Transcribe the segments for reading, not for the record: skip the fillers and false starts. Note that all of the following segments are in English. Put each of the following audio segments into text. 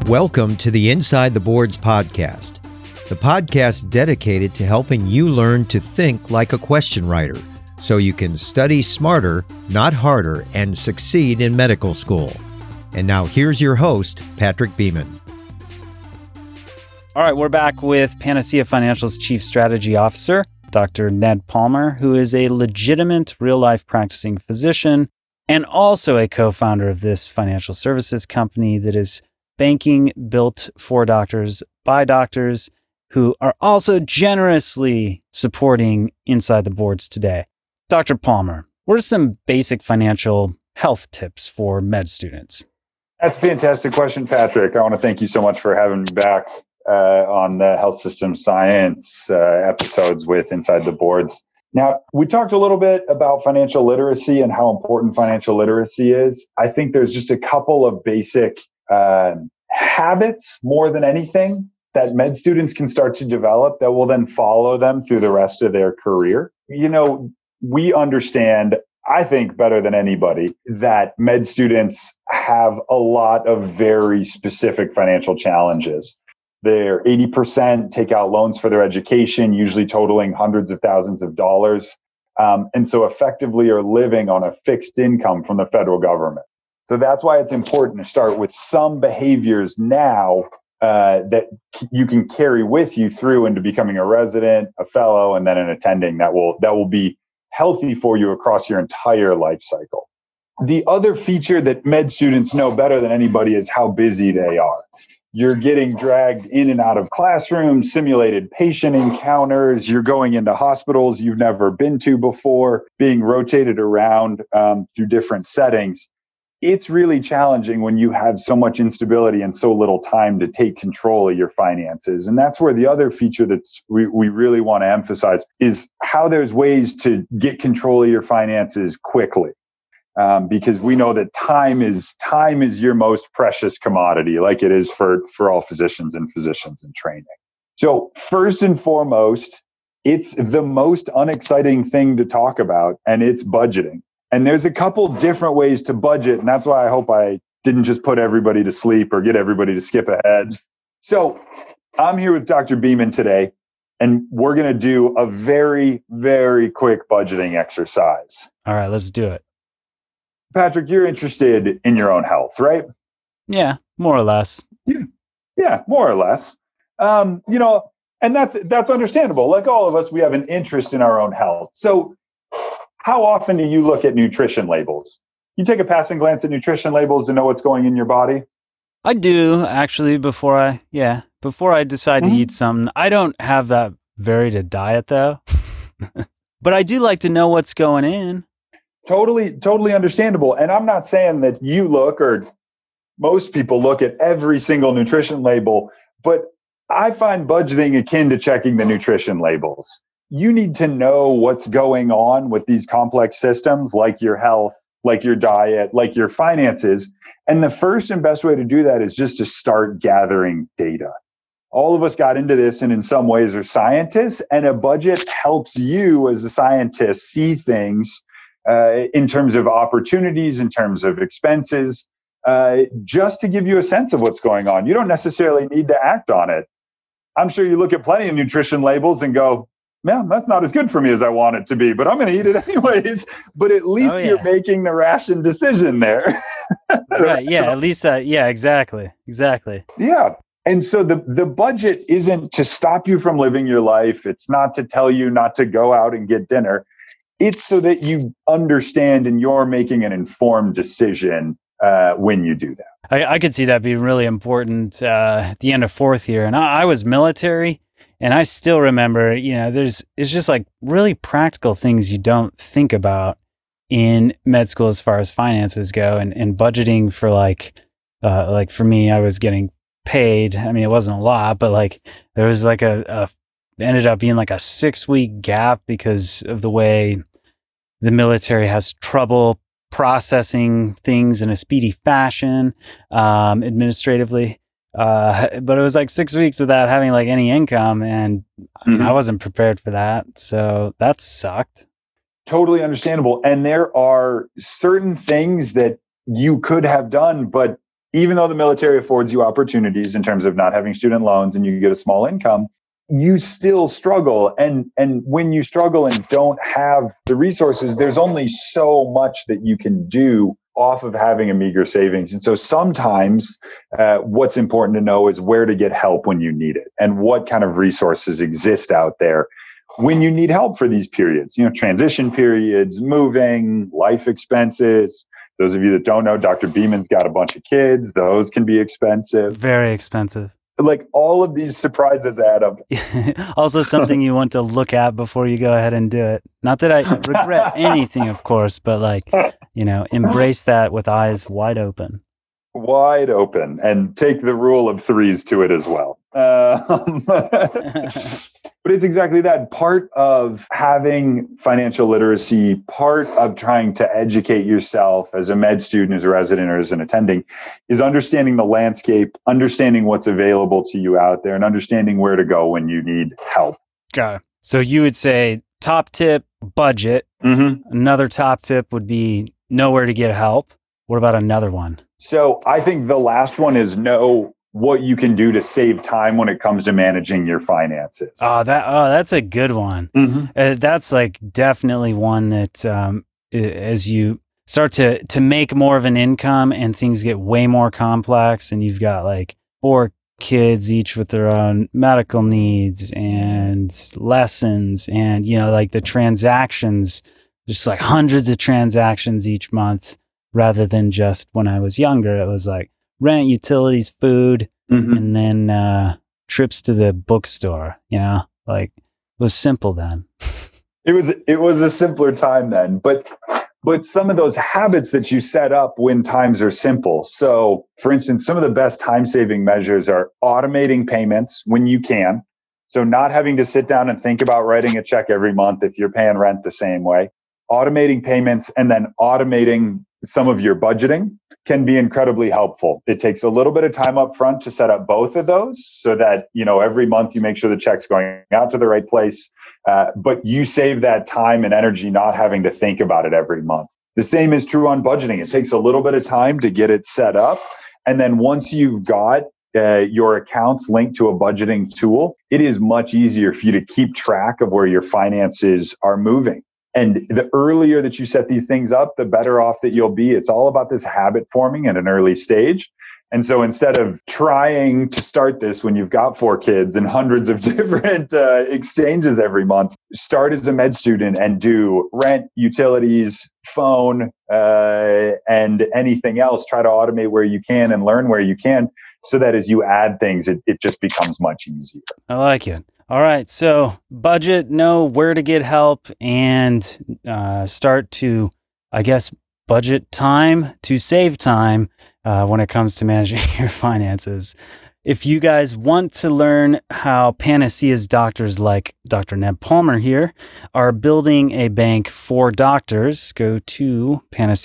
Welcome to the Inside the Boards podcast, the podcast dedicated to helping you learn to think like a question writer so you can study smarter, not harder, and succeed in medical school. And now here's your host, Patrick Beeman. All right, we're back with Panacea Financial's Chief Strategy Officer, Dr. Ned Palmer, who is a legitimate real-life practicing physician and also a co-founder of this financial services company that is banking built for doctors by doctors who are also generously supporting Inside the Boards today. Dr. Palmer, what are some basic financial health tips for med students? That's a fantastic question, Patrick. I want to thank you so much for having me back on the health system science episodes with Inside the Boards. Now, we talked a little bit about financial literacy and how important financial literacy is. I think there's just a couple of basic habits more than anything that med students can start to develop that will then follow them through the rest of their career. You know, we understand, I think better than anybody, that med students have a lot of very specific financial challenges. They're 80% take out loans for their education, usually totaling hundreds of thousands of dollars. And so effectively are living on a fixed income from the federal government. So that's why it's important to start with some behaviors now that you can carry with you through into becoming a resident, a fellow, and then an attending that will be healthy for you across your entire life cycle. The other feature that med students know better than anybody is how busy they are. You're getting dragged in and out of classrooms, simulated patient encounters. You're going into hospitals you've never been to before, being rotated around through different settings. It's really challenging when you have so much instability and so little time to take control of your finances. And that's where the other feature that we really want to emphasize is how there's ways to get control of your finances quickly. Because we know that time is your most precious commodity, like it is for all physicians and physicians in training. So first and foremost, it's the most unexciting thing to talk about, and it's budgeting. And there's a couple different ways to budget, and that's why I hope I didn't just put everybody to sleep or get everybody to skip ahead. So I'm here with Dr. Beeman today, and we're going to do a very, very quick budgeting exercise. All right, let's do it. Patrick, you're interested in your own health, right? Yeah, more or less. Yeah, more or less. And that's understandable. Like all of us, we have an interest in our own health. So how often do you look at nutrition labels? You take a passing glance at nutrition labels to know what's going in your body? I do, actually, before I decide to eat something. I don't have that varied a diet, though. But I do like to know what's going in. Totally understandable. And I'm not saying that you look or most people look at every single nutrition label, but I find budgeting akin to checking the nutrition labels. You need to know what's going on with these complex systems like your health, like your diet, like your finances. And the first and best way to do that is just to start gathering data. All of us got into this and in some ways are scientists, and a budget helps you as a scientist see things in terms of opportunities, in terms of expenses, just to give you a sense of what's going on. You don't necessarily need to act on it. I'm sure you look at plenty of nutrition labels and go, man, that's not as good for me as I want it to be, but I'm going to eat it anyways. But at least you're making the ration decision there. Right. Yeah. At least that. Yeah, exactly. Yeah. And so the budget isn't to stop you from living your life. It's not to tell you not to go out and get dinner. It's so that you understand and you're making an informed decision when you do that. I could see that being really important at the end of fourth year. And I was military, and I still remember, it's just like really practical things you don't think about in med school as far as finances go, and budgeting for like for me, I was getting paid. I mean, it wasn't a lot, but like there was like ended up being like a 6-week gap because of the way the military has trouble processing things in a speedy fashion, administratively. But it was like 6 weeks without having like any income, and I wasn't prepared for that. So that sucked. Totally understandable. And there are certain things that you could have done, but even though the military affords you opportunities in terms of not having student loans and you get a small income, you still struggle. And when you struggle and don't have the resources, there's only so much that you can do off of having a meager savings. And so sometimes what's important to know is where to get help when you need it and what kind of resources exist out there when you need help for these periods, transition periods, moving, life expenses. Those of you that don't know, Dr. Beeman's got a bunch of kids. Those can be expensive. Very expensive. Like all of these surprises add up. Also something you want to look at before you go ahead and do it. Not that I regret anything, of course, but embrace that with eyes wide open. Wide open, and take the rule of threes to it as well. But it's exactly that. Part of having financial literacy, part of trying to educate yourself as a med student, as a resident, or as an attending, is understanding the landscape, understanding what's available to you out there, and understanding where to go when you need help. Got it. So you would say top tip, budget. Mm-hmm. Another top tip would be know where to get help. What about another one? So I think the last one is know what you can do to save time when it comes to managing your finances. That's a good one. Mm-hmm. That's like definitely one that as you start to make more of an income and things get way more complex, and you've got like 4 kids each with their own medical needs and lessons, and like the transactions, just like hundreds of transactions each month, rather than just when I was younger, it was like rent, utilities, food, mm-hmm. and then trips to the bookstore. Like it was simple then. It was a simpler time then, but some of those habits that you set up when times are simple. So for instance, some of the best time-saving measures are automating payments when you can. So not having to sit down and think about writing a check every month if you're paying rent the same way. Automating payments and then automating some of your budgeting can be incredibly helpful. It takes a little bit of time up front to set up both of those so that, every month you make sure the check's going out to the right place. But you save that time and energy not having to think about it every month. The same is true on budgeting. It takes a little bit of time to get it set up. And then once you've got your accounts linked to a budgeting tool, it is much easier for you to keep track of where your finances are moving. And the earlier that you set these things up, the better off that you'll be. It's all about this habit forming at an early stage. And so instead of trying to start this when you've got 4 kids and hundreds of different exchanges every month, start as a med student and do rent, utilities, phone, and anything else. Try to automate where you can and learn where you can, so that as you add things, it just becomes much easier. I like it. All right. So budget, know where to get help, and start to, I guess, budget time to save time when it comes to managing your finances. If you guys want to learn how Panacea's doctors like Dr. Neb Palmer here are building a bank for doctors, go to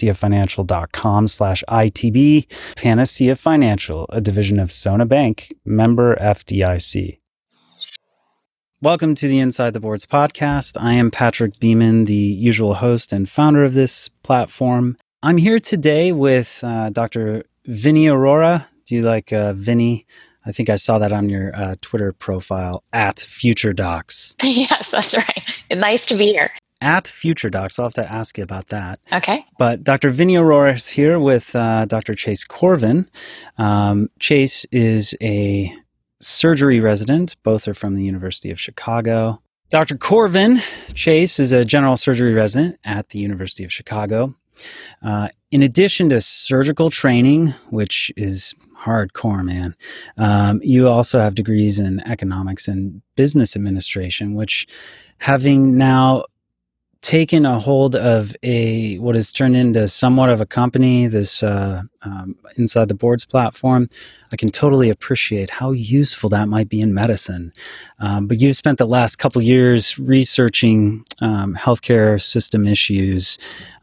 panaceafinancial.com/ITB. Panacea Financial, a division of Sona Bank, member FDIC. Welcome to the Inside the Boards podcast. I am Patrick Beeman, the usual host and founder of this platform. I'm here today with Dr. Vinny Arora. Do you like Vinny? I think I saw that on your Twitter profile, @FutureDocs. Yes, that's right. Nice to be here. @FutureDocs. I'll have to ask you about that. Okay. But Dr. Vinny Arora is here with Dr. Chase Corvin. Chase is a surgery resident. Both are from the University of Chicago. Dr. Corvin, Chase, is a general surgery resident at the University of Chicago. In addition to surgical training, which is hardcore, man, you also have degrees in economics and business administration, which, having now taken a hold of what has turned into somewhat of a company, this Inside the Boards platform, I can totally appreciate how useful that might be in medicine. But you've spent the last couple years researching healthcare system issues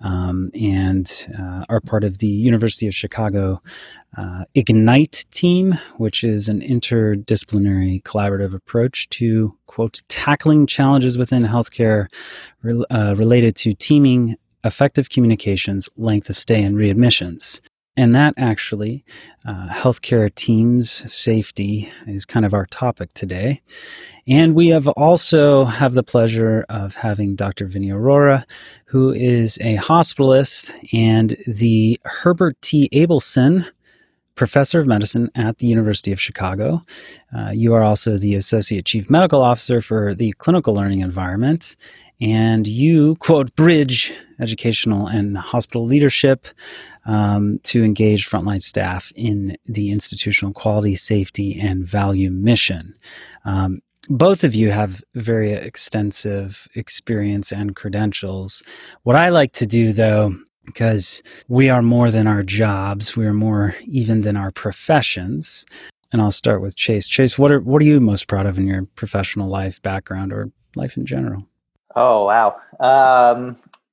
and are part of the University of Chicago Ignite team, which is an interdisciplinary collaborative approach to, quote, tackling challenges within healthcare related to teaming, effective communications, length of stay, and readmissions. And that actually, healthcare teams safety is kind of our topic today. And we have also have the pleasure of having Dr. Vinny Arora, who is a hospitalist and the Herbert T. Abelson Professor of Medicine at the University of Chicago. You are also the Associate Chief Medical Officer for the Clinical Learning Environment, and you, quote, bridge educational and hospital leadership to engage frontline staff in the institutional quality, safety, and value mission. Both of you have very extensive experience and credentials. What I like to do, though, because we are more than our jobs, we are more even than our professions. And I'll start with Chase. Chase, what are you most proud of in your professional life, background, or life in general? Oh, wow.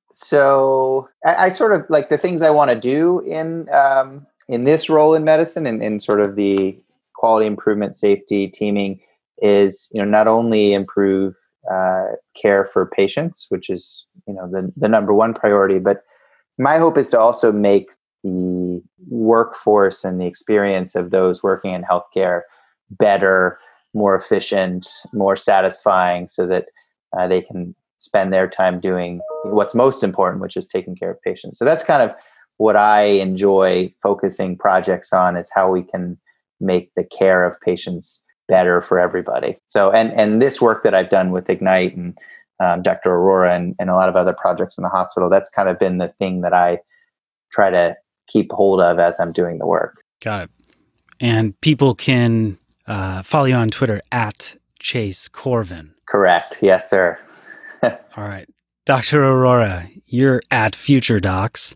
So I sort of like the things I want to do in this role in medicine and in sort of the quality improvement, safety, teaming is, not only improve care for patients, which is, the number one priority, but my hope is to also make the workforce and the experience of those working in healthcare better, more efficient, more satisfying, so that they can spend their time doing what's most important, which is taking care of patients. So that's kind of what I enjoy focusing projects on, is how we can make the care of patients better for everybody. So, and this work that I've done with Ignite and Dr. Arora and a lot of other projects in the hospital, that's kind of been the thing that I try to keep hold of as I'm doing the work. Got it. And people can follow you on Twitter at Chase Corvin. Correct. Yes, sir. All right. Dr. Arora, you're at Future Docs,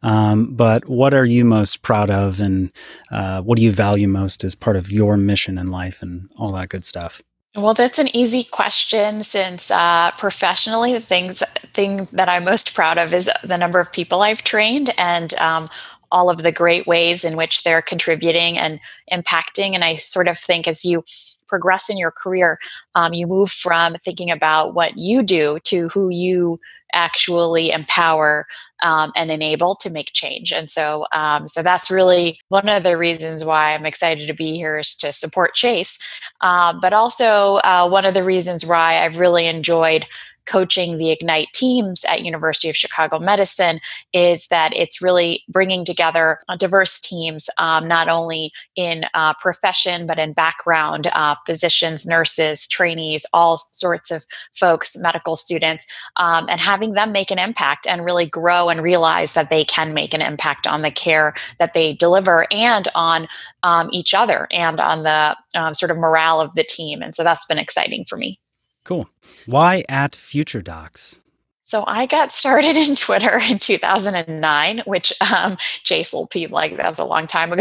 but what are you most proud of, and what do you value most as part of your mission in life and all that good stuff? Well, that's an easy question, since professionally, the thing that I'm most proud of is the number of people I've trained and all of the great ways in which they're contributing and impacting. And I sort of think as you progress in your career, you move from thinking about what you do to who you actually empower and enable to make change. And so that's really one of the reasons why I'm excited to be here, is to support Chase. But also one of the reasons why I've really enjoyed coaching the Ignite teams at University of Chicago Medicine is that it's really bringing together diverse teams, not only in profession, but in background, physicians, nurses, trainees, all sorts of folks, medical students, and having them make an impact and really grow and realize that they can make an impact on the care that they deliver and on each other and on the sort of morale of the team. And so that's been exciting for me. Cool. Why at Future Docs? So I got started in Twitter in 2009, which Chase will be like, that's a long time ago.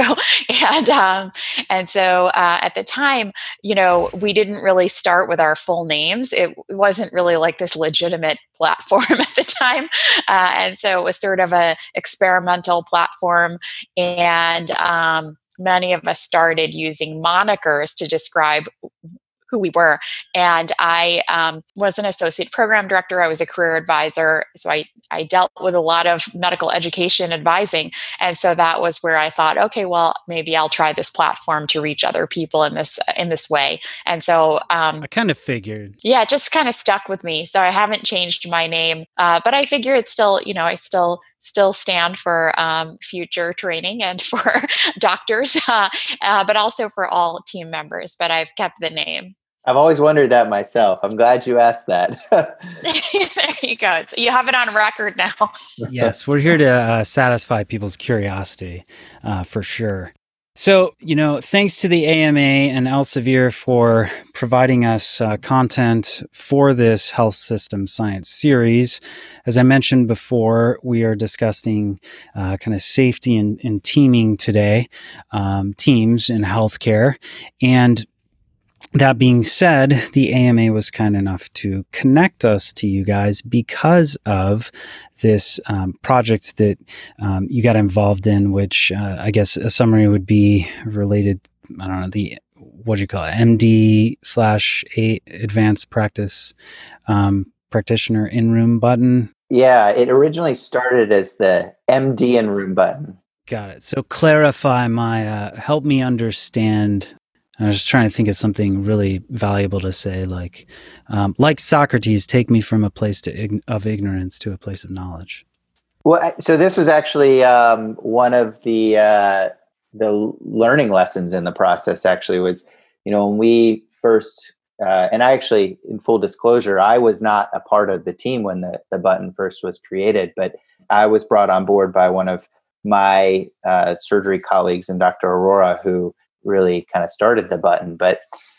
And so at the time, we didn't really start with our full names. It wasn't really like this legitimate platform at the time. And so it was sort of a experimental platform. And many of us started using monikers to describe who we were. And I was an associate program director. I was a career advisor. So I dealt with a lot of medical education advising. And so that was where I thought, okay, well, maybe I'll try this platform to reach other people in this way. And so I kind of figured. Yeah, it just kind of stuck with me. So I haven't changed my name, but I figure it's still, I still stand for future training and for doctors, but also for all team members. But I've kept the name. I've always wondered that myself. I'm glad you asked that. There you go. So you have it on record now. Yes, we're here to satisfy people's curiosity, for sure. So, thanks to the AMA and Elsevier for providing us content for this health system science series. As I mentioned before, we are discussing kind of safety and teaming today, teams in healthcare. And that being said, the AMA was kind enough to connect us to you guys because of this project that you got involved in, which I guess a summary would be related, I don't know, what do you call it, MD/A advanced practice practitioner in-room button? Yeah, it originally started as the MD in-room button. Got it. So clarify help me understand. I was just trying to think of something really valuable to say, like Socrates, take me from a place of ignorance to a place of knowledge. Well, so this was actually one of the learning lessons in the process. Actually, was when we first and I actually, in full disclosure, I was not a part of the team when the button first was created, but I was brought on board by one of my surgery colleagues and Dr. Aurora, who really kind of started the button. But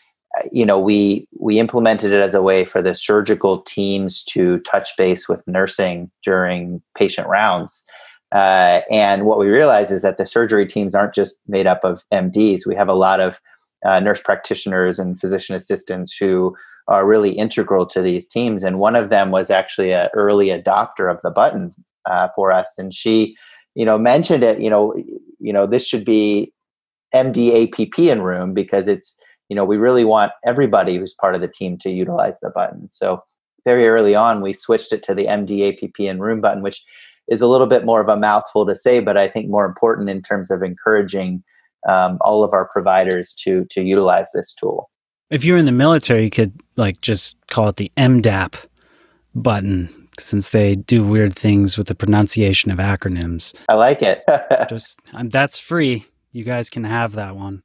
we implemented it as a way for the surgical teams to touch base with nursing during patient rounds. And what we realized is that the surgery teams aren't just made up of MDs. We have a lot of nurse practitioners and physician assistants who are really integral to these teams. And one of them was actually an early adopter of the button for us. And she, mentioned it, this should be MD APP in room, because it's, we really want everybody who's part of the team to utilize the button. So very early on, we switched it to the MD APP in room button, which is a little bit more of a mouthful to say, but I think more important in terms of encouraging all of our providers to utilize this tool. If you're in the military, you could just call it the MDAP button, since they do weird things with the pronunciation of acronyms. I like it. That's free. You guys can have that one.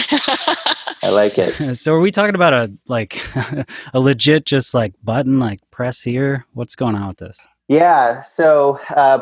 I like it. So are we talking about a legit button, press here? What's going on with this? Yeah. So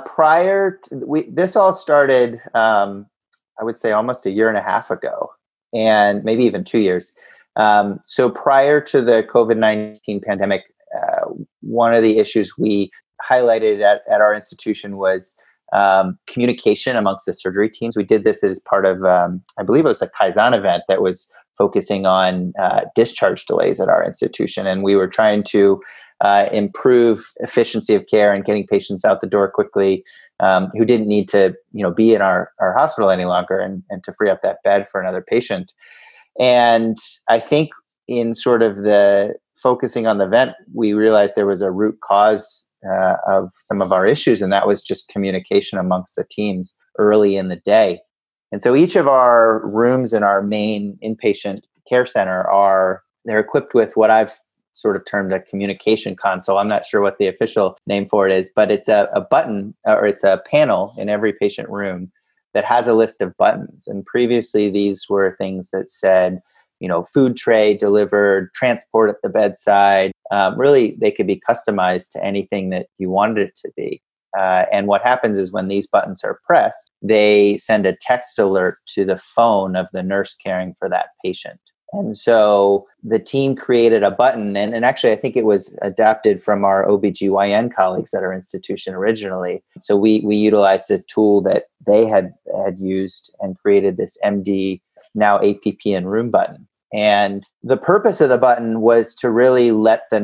this all started, I would say almost a year and a half ago, and maybe even 2 years. So prior to the COVID-19 pandemic, one of the issues we highlighted at our institution was communication amongst the surgery teams. We did this as part of, I believe it was a Kaizen event that was focusing on discharge delays at our institution. And we were trying to improve efficiency of care and getting patients out the door quickly who didn't need to, be in our hospital any longer, and to free up that bed for another patient. And I think in sort of the focusing on the event, we realized there was a root cause of some of our issues, and that was just communication amongst the teams early in the day. And so each of our rooms in our main inpatient care center they're equipped with what I've sort of termed a communication console. I'm not sure what the official name for it is, but it's a button, or it's a panel in every patient room that has a list of buttons. And previously these were things that said, food tray delivered, transport at the bedside. Really, they could be customized to anything that you wanted it to be. And what happens is when these buttons are pressed, they send a text alert to the phone of the nurse caring for that patient. And so the team created a button, and actually I think it was adapted from our OBGYN colleagues at our institution originally. So we utilized a tool that they had used and created this MD, now APP in room button. And the purpose of the button was to really let the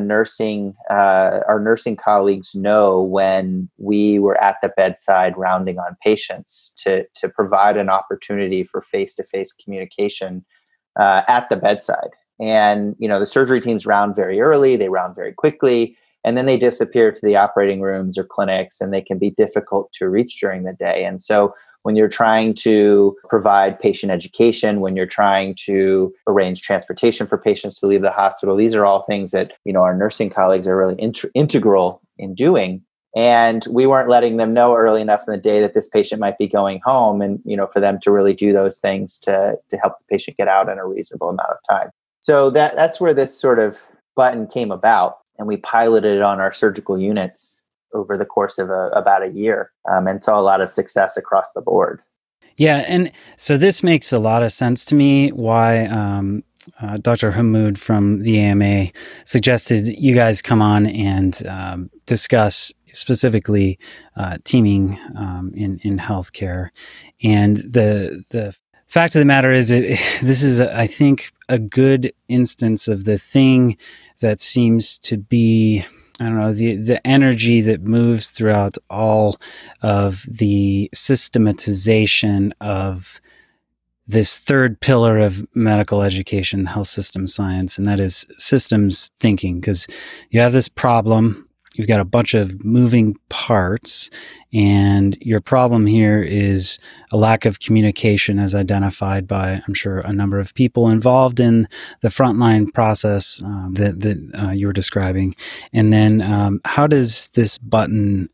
our nursing colleagues know when we were at the bedside rounding on patients, to provide an opportunity for face-to-face communication at the bedside. And, the surgery teams round very early, they round very quickly, and then they disappear to the operating rooms or clinics, and they can be difficult to reach during the day. And so when you're trying to provide patient education, when you're trying to arrange transportation for patients to leave the hospital, these are all things that, our nursing colleagues are really integral in doing. And we weren't letting them know early enough in the day that this patient might be going home, and, for them to really do those things to help the patient get out in a reasonable amount of time. So that's where this sort of button came about. And we piloted it on our surgical units over the course of about a year, and saw a lot of success across the board. Yeah. And so this makes a lot of sense to me why Dr. Hammoud from the AMA suggested you guys come on and discuss specifically teaming in healthcare. And the fact of the matter is this is, I think, a good instance of the thing that seems to be, I don't know, the energy that moves throughout all of the systematization of this third pillar of medical education, health system science, and that is systems thinking. Because you have this problem, you've got a bunch of moving parts, and your problem here is a lack of communication as identified by, I'm sure, a number of people involved in the frontline process that you were describing. And then how does this button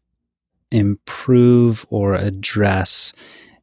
improve or address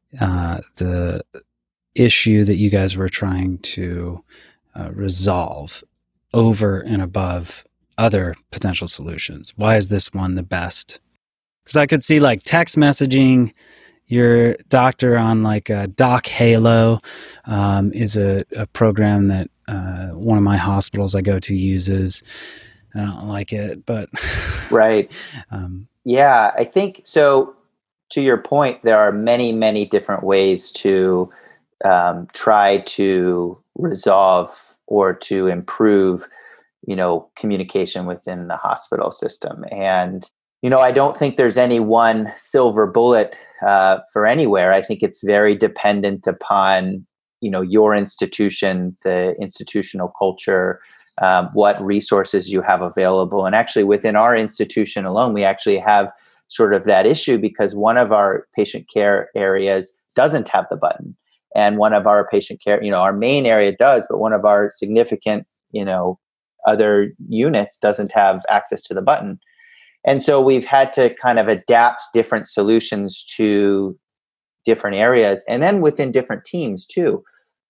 the issue that you guys were trying to resolve over and above other potential solutions? Why is this one the best? Because I could see like text messaging your doctor on like a Doc Halo is a program that one of my hospitals I go to uses. I don't like it, but right. Yeah, I think so. To your point, there are many, many different ways to try to resolve or to improve, communication within the hospital system. And, I don't think there's any one silver bullet for anywhere. I think it's very dependent upon, your institution, the institutional culture, what resources you have available. And actually within our institution alone, we actually have sort of that issue because one of our patient care areas doesn't have the button. And one of our patient care, our main area does, but one of our significant, other units doesn't have access to the button. And so we've had to kind of adapt different solutions to different areas and then within different teams too.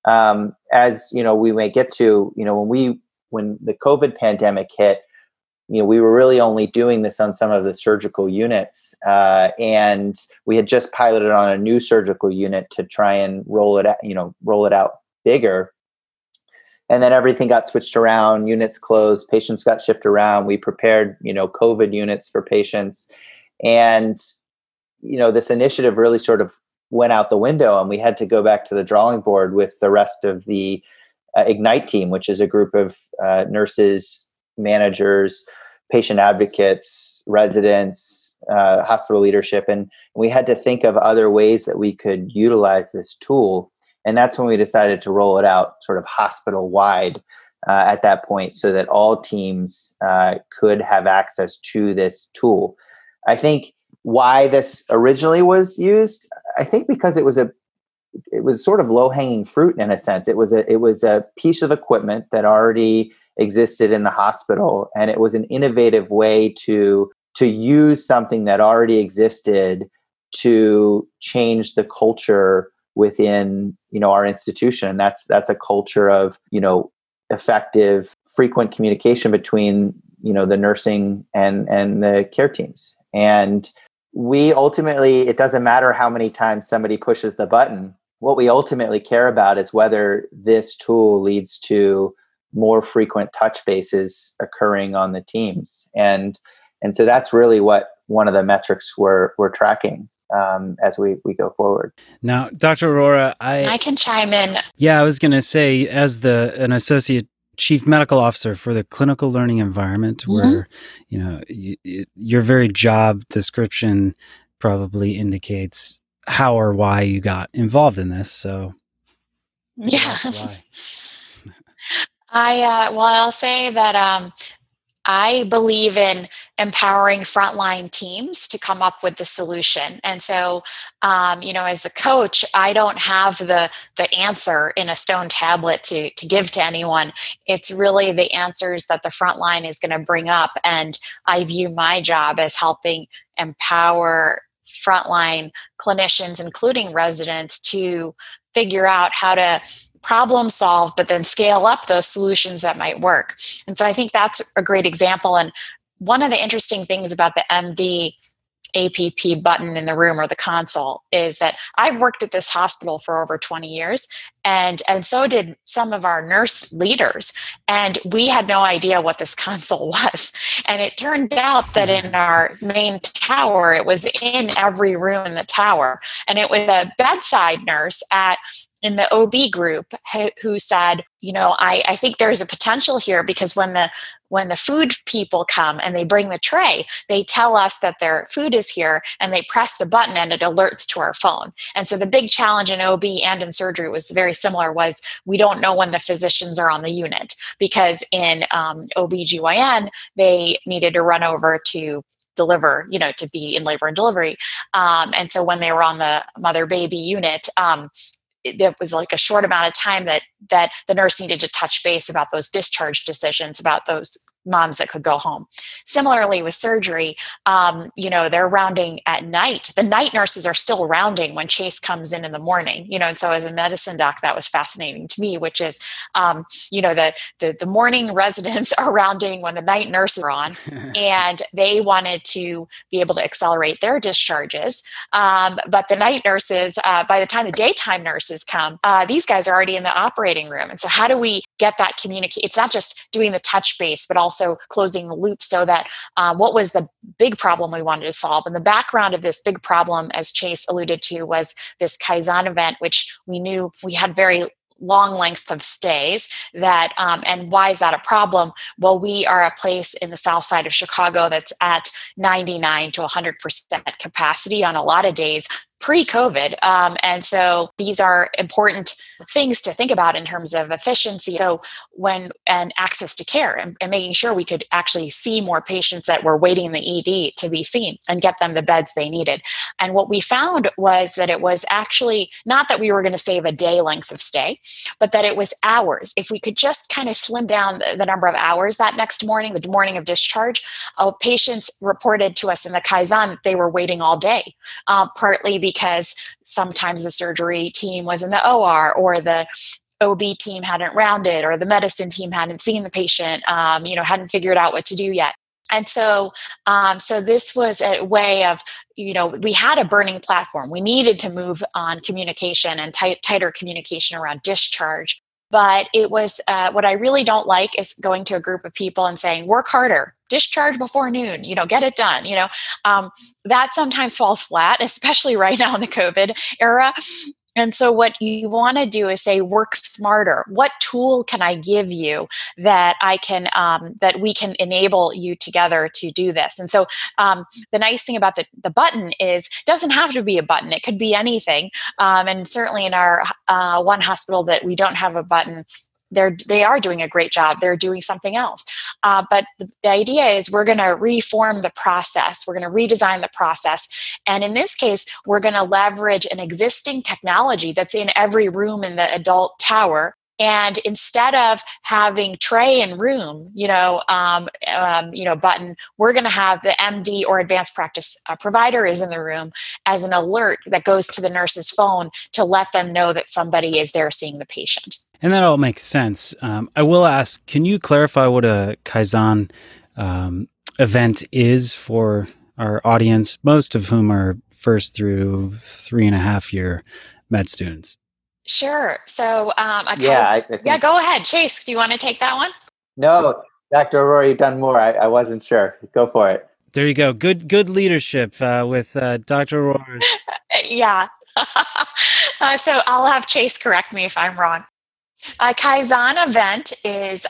As, we may get to, when the COVID pandemic hit, we were really only doing this on some of the surgical units. And we had just piloted on a new surgical unit to try and roll it out bigger. And then everything got switched around, units closed, patients got shifted around. We prepared, COVID units for patients. And, this initiative really sort of went out the window and we had to go back to the drawing board with the rest of the Ignite team, which is a group of nurses, managers, patient advocates, residents, hospital leadership. And we had to think of other ways that we could utilize this tool. And that's when we decided to roll it out sort of hospital wide at that point so that all teams could have access to this tool. I think why this originally was used, I think because it was sort of low-hanging fruit in a sense. It was a piece of equipment that already existed in the hospital, and it was an innovative way to use something that already existed to change the culture within our institution. And that's a culture of effective, frequent communication between the nursing and the care teams. And we ultimately, it doesn't matter how many times somebody pushes the button. What we ultimately care about is whether this tool leads to more frequent touch bases occurring on the teams. And so that's really what one of the metrics we're tracking as we go forward. Now, Dr. Arora, I can chime in. Yeah, I was going to say, as an associate chief medical officer for the clinical learning environment, where your very job description probably indicates how or why you got involved in this. So, yeah, I'll say that I believe in empowering frontline teams to come up with the solution. And so, as the coach, I don't have the answer in a stone tablet to give to anyone. It's really the answers that the frontline is going to bring up. And I view my job as helping empower frontline clinicians, including residents, to figure out how to problem solve, but then scale up those solutions that might work. And so I think that's a great example. And one of the interesting things about the MD APP button in the room or the console is that I've worked at this hospital for over 20 years, and so did some of our nurse leaders. And we had no idea what this console was. And it turned out that in our main tower, it was in every room in the tower. And it was a bedside nurse in the OB group who said, I think there's a potential here, because when when the food people come and they bring the tray, they tell us that their food is here and they press the button and it alerts to our phone. And so the big challenge in OB and in surgery was very similar, was we don't know when the physicians are on the unit, because in OBGYN, they needed to run over to deliver, to be in labor and delivery. And so when they were on the mother-baby unit, there was like a short amount of time that the nurse needed to touch base about those discharge decisions, about those moms that could go home. Similarly with surgery, they're rounding at night. The night nurses are still rounding when Chase comes in the morning, and so as a medicine doc, that was fascinating to me, which is, the morning residents are rounding when the night nurses are on, and they wanted to be able to accelerate their discharges. But the night nurses, by the time the daytime nurses come, these guys are already in the operating room. And so how do we get that communicate? It's not just doing the touch base, but also closing the loop, so that what was the big problem we wanted to solve? And the background of this big problem, as Chase alluded to, was this Kaizen event, which we knew we had very long length of stays. And why is that a problem? Well, we are a place in the south side of Chicago that's at 99 to 100% capacity on a lot of days pre-COVID. And so these are important things to think about in terms of efficiency. So and access to care, and making sure we could actually see more patients that were waiting in the ED to be seen and get them the beds they needed. And what we found was that it was actually not that we were going to save a day length of stay, but that it was hours. If we could just kind of slim down the number of hours that next morning, the morning of discharge, patients reported to us in the Kaizen that they were waiting all day, partly because sometimes the surgery team was in the OR, or the OB team hadn't rounded, or the medicine team hadn't seen the patient, hadn't figured out what to do yet. And so this was a way of, we had a burning platform. We needed to move on communication and tighter communication around discharge. But it was, what I really don't like is going to a group of people and saying, work harder, discharge before noon, get it done. That sometimes falls flat, especially right now in the COVID era. And so what you want to do is say, work smarter. What tool can I give you that that we can enable you together to do this? And so the nice thing about the button is it doesn't have to be a button. It could be anything. And certainly in our one hospital that we don't have a button, they are doing a great job. They're doing something else. But the idea is we're going to reform the process. We're going to redesign the process. And in this case, we're going to leverage an existing technology that's in every room in the adult tower. And instead of having tray and room, button, we're going to have the MD or advanced practice provider is in the room as an alert that goes to the nurse's phone to let them know that somebody is there seeing the patient. And that all makes sense. I will ask, can you clarify what a Kaizen event is for our audience, most of whom are first through 3.5 year med students? Sure. So, I think, go ahead. Chase, do you want to take that one? No, Dr. Aurora, you've done more. I wasn't sure. Go for it. There you go. Good leadership with Dr. Aurora. Yeah. So I'll have Chase correct me if I'm wrong. A Kaizen event is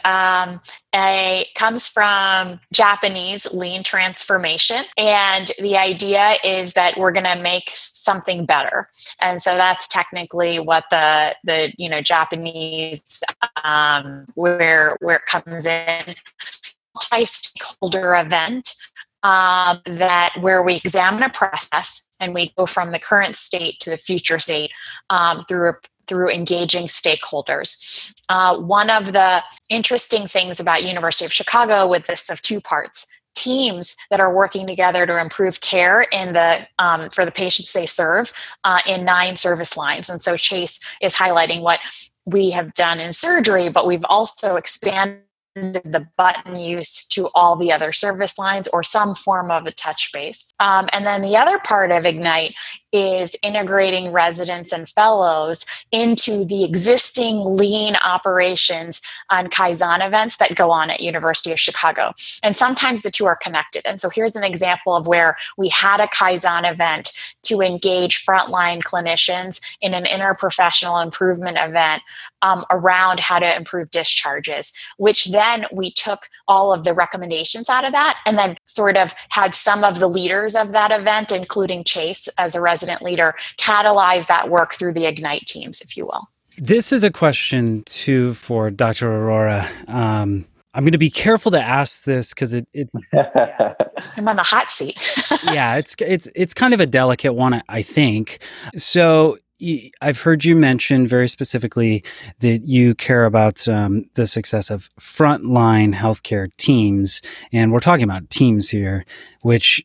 comes from Japanese lean transformation, and the idea is that we're going to make something better, and so that's technically what the Japanese where it comes in, multi-stakeholder event that where we examine a process and we go from the current state to the future state through engaging stakeholders. One of the interesting things about University of Chicago with this of two parts, teams that are working together to improve care in for the patients they serve in 9 service lines. And so Chase is highlighting what we have done in surgery, but we've also expanded the button use to all the other service lines or some form of a touch base. And then the other part of Ignite is integrating residents and fellows into the existing lean operations on Kaizen events that go on at University of Chicago. And sometimes the two are connected. And so here's an example of where we had a Kaizen event to engage frontline clinicians in an interprofessional improvement event around how to improve discharges, which then we took all of the recommendations out of that and then sort of had some of the leaders of that event, including Chase as a resident leader, catalyze that work through the Ignite teams, if you will. This is a question too for Dr. Aurora. I'm going to be careful to ask this because it's I'm on the hot seat. yeah, it's kind of a delicate one, I think. So I've heard you mention very specifically that you care about the success of frontline healthcare teams, and we're talking about teams here, which,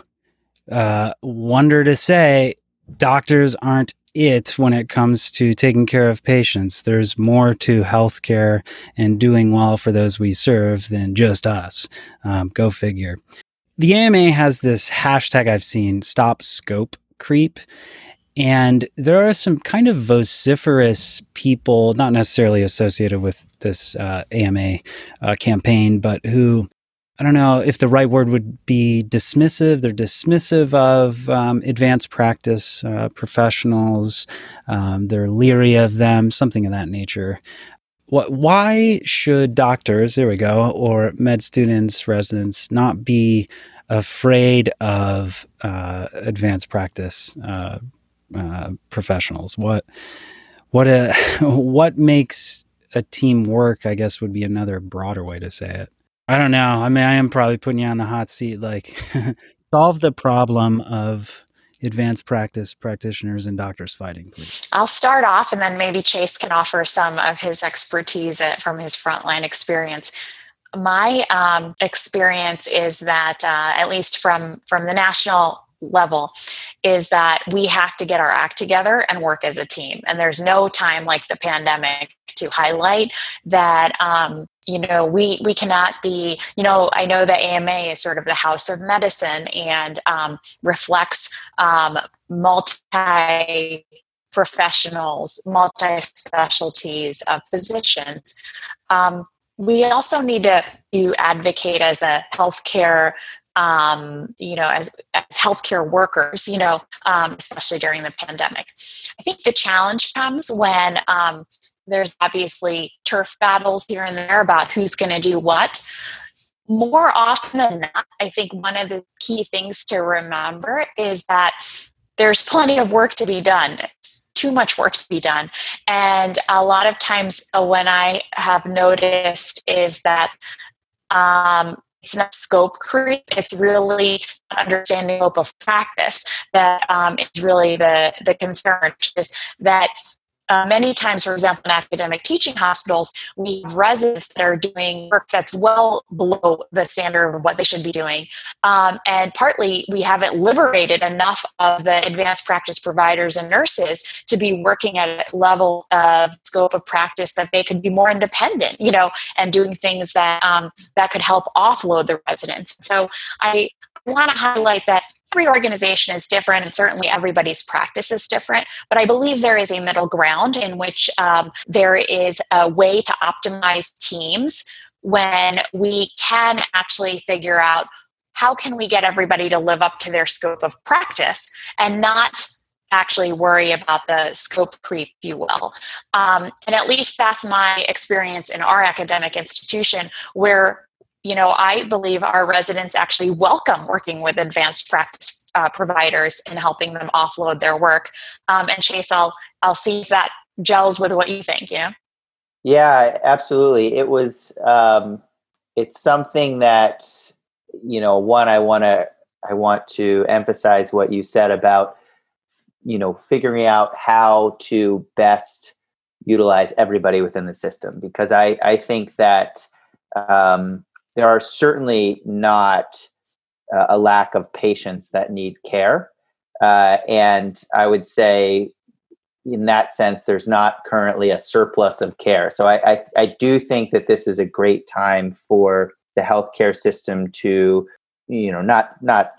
wonder to say, doctors aren't it when it comes to taking care of patients. There's more to healthcare and doing well for those we serve than just us. Go figure. The AMA has this hashtag I've seen, Stop Scope Creep. And there are some kind of vociferous people, not necessarily associated with this AMA campaign, but who, I don't know if the right word would be dismissive. They're dismissive of advanced practice professionals. They're leery of them, something of that nature. Why should doctors, there we go, or med students, residents, not be afraid of advanced practice professionals? What makes a team work, I guess, would be another broader way to say it. I don't know. I mean, I am probably putting you on the hot seat. Like, solve the problem of advanced practice practitioners and doctors fighting, please. I'll start off, and then maybe Chase can offer some of his expertise from his frontline experience. My experience is that, at least from the national level, is that we have to get our act together and work as a team. And there's no time like the pandemic to highlight that, we cannot be, I know the AMA is sort of the house of medicine and reflects multi-professionals, multi-specialties of physicians. We also need to advocate as a healthcare as healthcare workers, especially during the pandemic. I think the challenge comes when there's obviously turf battles here and there about who's going to do what. More often than not, I think one of the key things to remember is that there's plenty of work to be done. Too much work to be done. And a lot of times when I have noticed is that it's not scope creep. It's really understanding scope of practice that is really the concern, which is that many times, for example, in academic teaching hospitals, we have residents that are doing work that's well below the standard of what they should be doing. And partly we haven't liberated enough of the advanced practice providers and nurses to be working at a level of scope of practice that they could be more independent, and doing things that that could help offload the residents. So I want to highlight that every organization is different, and certainly everybody's practice is different. But I believe there is a middle ground in which there is a way to optimize teams when we can actually figure out how can we get everybody to live up to their scope of practice and not actually worry about the scope creep, if you will. And at least that's my experience in our academic institution, where I believe our residents actually welcome working with advanced practice providers and helping them offload their work. And Chase, I'll see if that gels with what you think. Yeah, absolutely. It was. It's something that one, I want to emphasize what you said about figuring out how to best utilize everybody within the system, because I think that. There are certainly not a lack of patients that need care. And I would say in that sense, there's not currently a surplus of care. So I do think that this is a great time for the healthcare system to, not just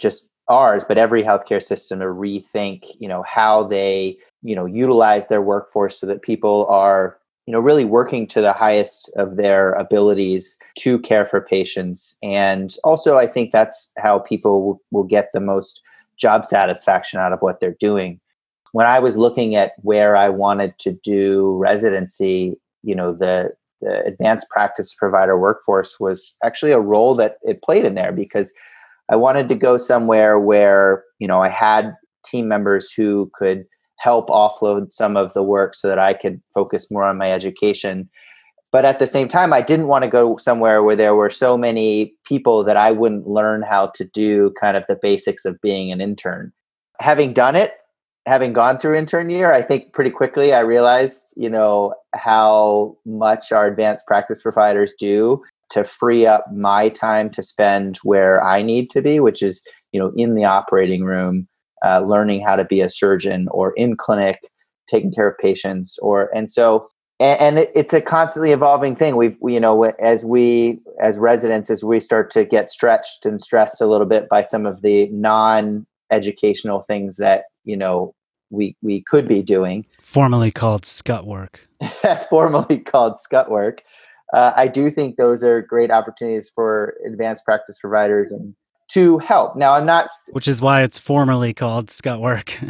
ours, but every healthcare system to rethink, how they, utilize their workforce so that people are, really working to the highest of their abilities to care for patients. And also, I think that's how people will get the most job satisfaction out of what they're doing. When I was looking at where I wanted to do residency, the advanced practice provider workforce was actually a role that it played in there, because I wanted to go somewhere where, I had team members who could help offload some of the work so that I could focus more on my education. But at the same time, I didn't want to go somewhere where there were so many people that I wouldn't learn how to do kind of the basics of being an intern. Having done it, having gone through intern year, I think pretty quickly I realized, how much our advanced practice providers do to free up my time to spend where I need to be, which is, in the operating room, learning how to be a surgeon, or in clinic, taking care of patients, and it's a constantly evolving thing. As residents, as we start to get stretched and stressed a little bit by some of the non-educational things that, we could be doing. Formerly called scut work. Formerly called scut work. I do think those are great opportunities for advanced practice providers and to help. Now, I'm not... Which is why it's formerly called scut work.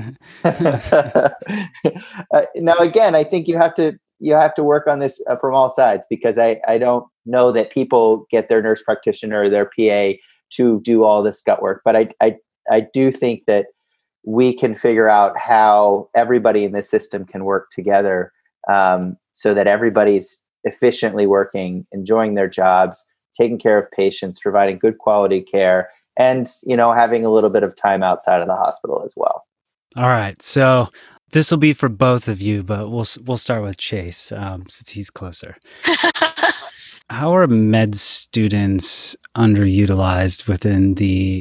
Now, again, I think you have to work on this from all sides, because I don't know that people get their nurse practitioner or their PA to do all this scut work. But I do think that we can figure out how everybody in this system can work together, so that everybody's efficiently working, enjoying their jobs, taking care of patients, providing good quality care, and, having a little bit of time outside of the hospital as well. All right. So this will be for both of you, but we'll start with Chase, since he's closer. How are med students underutilized within the,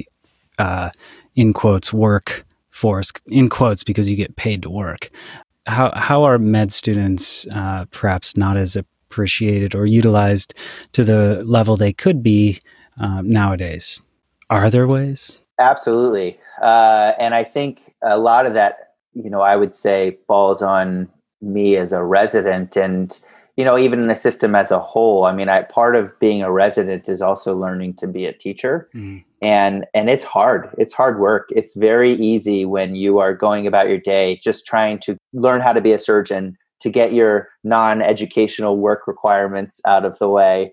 in quotes, workforce, in quotes, because you get paid to work? How are med students perhaps not as appreciated or utilized to the level they could be nowadays? Are there ways? Absolutely. And I think a lot of that, I would say falls on me as a resident, and, even in the system as a whole. I mean, part of being a resident is also learning to be a teacher. Mm. And it's hard. It's hard work. It's very easy when you are going about your day just trying to learn how to be a surgeon, to get your non-educational work requirements out of the way,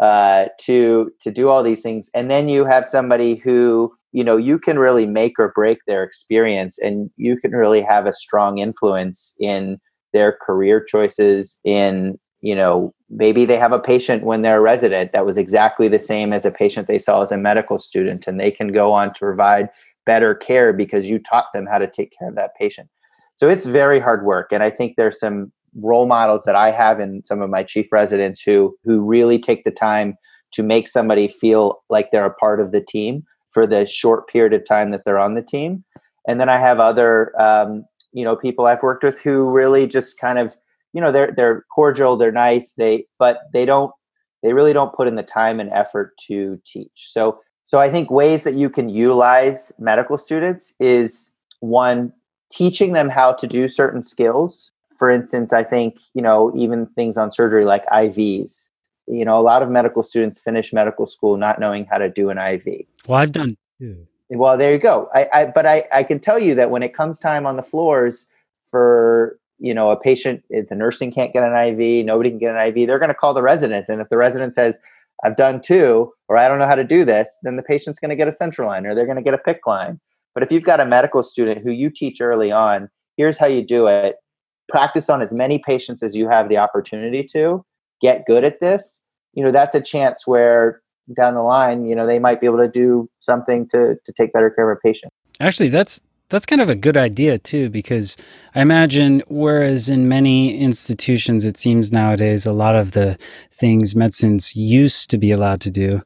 to do all these things. And then you have somebody who, you can really make or break their experience, and you can really have a strong influence in their career choices. In, maybe they have a patient when they're a resident that was exactly the same as a patient they saw as a medical student, and they can go on to provide better care because you taught them how to take care of that patient. So it's very hard work. And I think there's some role models that I have in some of my chief residents who really take the time to make somebody feel like they're a part of the team for the short period of time that they're on the team. And then I have other, people I've worked with who really just kind of, they're cordial, they're nice, but they really don't put in the time and effort to teach. So I think ways that you can utilize medical students is, one, teaching them how to do certain skills. For instance, I think, even things on surgery like IVs, a lot of medical students finish medical school not knowing how to do an IV. Well, I've done too. Well, there you go. But I can tell you that when it comes time on the floors for, a patient, if the nursing can't get an IV, nobody can get an IV, they're going to call the resident. And if the resident says, I've done two, or I don't know how to do this, then the patient's going to get a central line, or they're going to get a PICC line. But if you've got a medical student who you teach early on, here's how you do it. Practice on as many patients as you have the opportunity to. Get good at this. That's a chance where down the line, they might be able to do something to take better care of a patient. Actually, that's kind of a good idea too, because I imagine, whereas in many institutions, it seems nowadays a lot of the things medicines used to be allowed to do,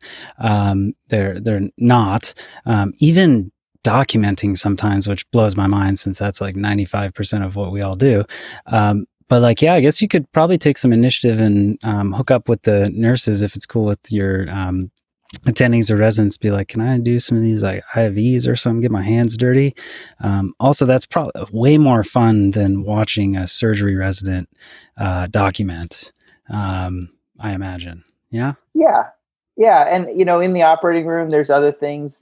they're not. Even documenting sometimes, which blows my mind since that's like 95% of what we all do. But I guess you could probably take some initiative and hook up with the nurses if it's cool with your attendings or residents be like, can I do some of these like IVs or something, get my hands dirty? Also, that's probably way more fun than watching a surgery resident document, I imagine. Yeah? Yeah. Yeah. And, in the operating room, there's other things,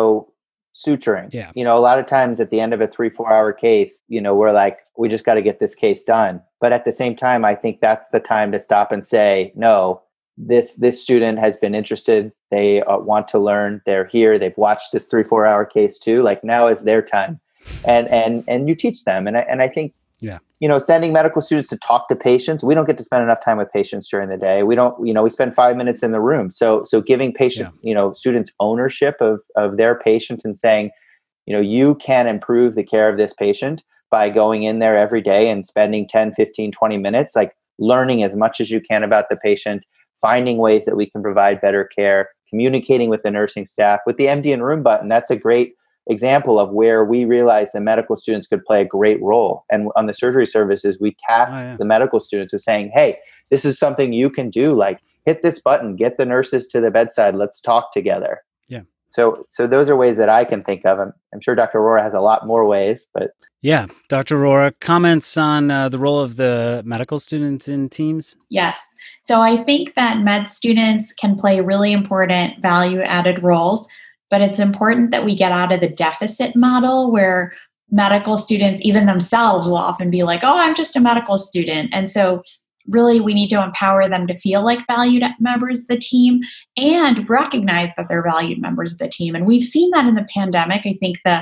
suturing. Yeah. A lot of times at the end of a 3-4 hour case, we're like, we just got to get this case done. But at the same time, I think that's the time to stop and say, no, this student has been interested. They want to learn. They're here. They've watched this 3-4 hour case too. Like, now is their time. And you teach them. And I think, yeah, sending medical students to talk to patients. We don't get to spend enough time with patients during the day. We don't, we spend 5 minutes in the room. So giving students ownership of their patient and saying, you can improve the care of this patient by going in there every day and spending 10, 15, 20 minutes, like learning as much as you can about the patient, finding ways that we can provide better care, communicating with the nursing staff. With the MD in Room button, that's a great example of where we realized the medical students could play a great role. And on the surgery services, we tasked the medical students with saying, hey, this is something you can do. Like, hit this button, get the nurses to the bedside. Let's talk together. Yeah. So those are ways that I can think of. I'm sure Dr. Arora has a lot more ways, but. Yeah. Dr. Arora, comments on the role of the medical students in teams? Yes. So I think that med students can play really important value-added roles. But it's important that we get out of the deficit model where medical students, even themselves, will often be like, oh, I'm just a medical student. And so really we need to empower them to feel like valued members of the team and recognize that they're valued members of the team. And we've seen that in the pandemic. I think the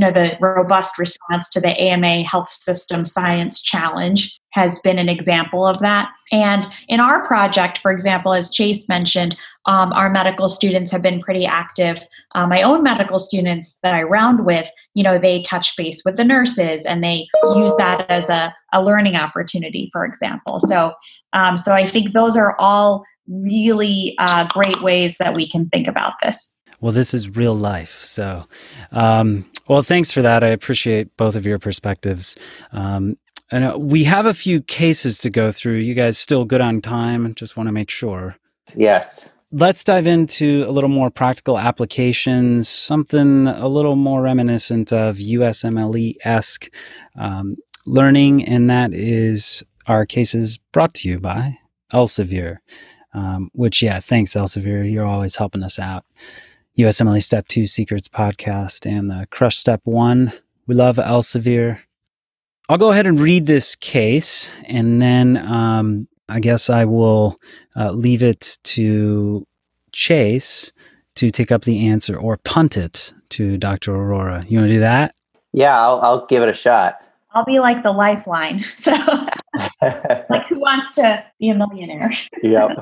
robust response to the AMA Health System Science Challenge has been an example of that. And in our project, for example, as Chase mentioned, our medical students have been pretty active. My own medical students that I round with, they touch base with the nurses and they use that as a learning opportunity, for example. So I think those are all really great ways that we can think about this. Well, this is real life. So, well, thanks for that. I appreciate both of your perspectives. And we have a few cases to go through. You guys still good on time? Just want to make sure. Yes. Let's dive into a little more practical applications, something a little more reminiscent of USMLE-esque learning, and that is our cases brought to you by Elsevier, which, thanks, Elsevier. You're always helping us out. USMLE Step 2 Secrets podcast and the Crush Step 1. We love Elsevier. I'll go ahead and read this case, and then I guess I will leave it to Chase to take up the answer or punt it to Dr. Arora. You want to do that? Yeah, I'll give it a shot. I'll be like the lifeline. So, like, who wants to be a millionaire? Yep.